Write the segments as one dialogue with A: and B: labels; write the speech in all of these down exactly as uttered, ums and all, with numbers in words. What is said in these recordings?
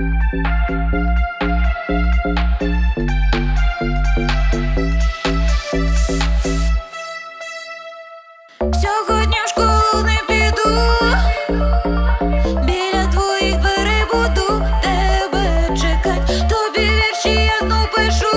A: Сьогодні в школу не піду, біля твоїх дверей буду тебе чекать. Тобі вірші я знов пишу,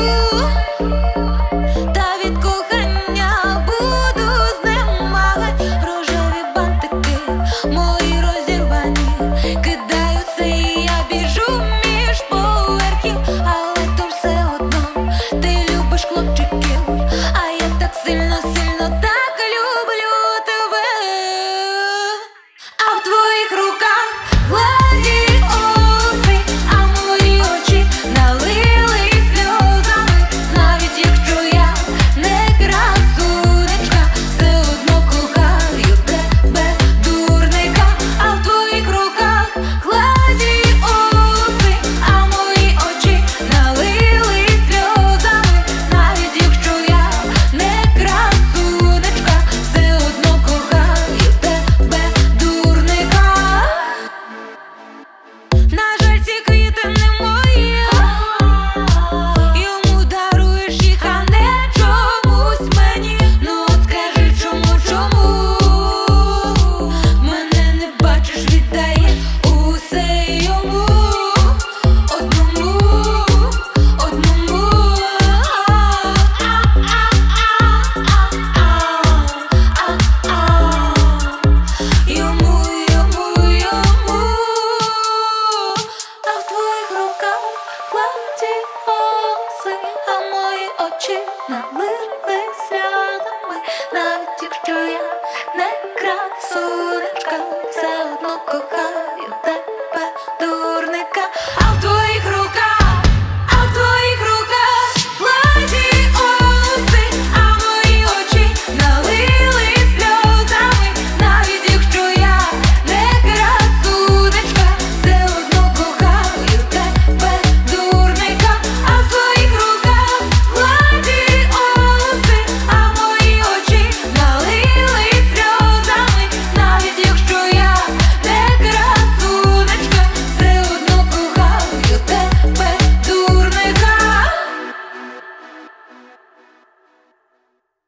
A: та від кохання буду знемагать. Рожеві бантики мої розірвані, кидаються і я біжу між поверхів. Але то все одно ти любиш хлопчиків, а я так сильно, сильно так люблю тебе. А в твоїх руках гладі оси, а мої очі налились сльозами. Навіть якщо я не красунечка, все одно кохаю тебе, дурника. А в твоїх руках гладі оси, а мої очі налились сльозами. Навіть якщо я не красунечка, все одно кохаю тебе, дурника. На жаль, ці квіти не мої, йому даруєш їх, а не чомусь мені. Ну от скажи, чому, чому мене не бачиш, віддає усе йому, одному, одному. Йому, йому, йому. А в твоїх руках гладі оси, а мої очі налились сльозами. Навіть якщо я не красунечка, все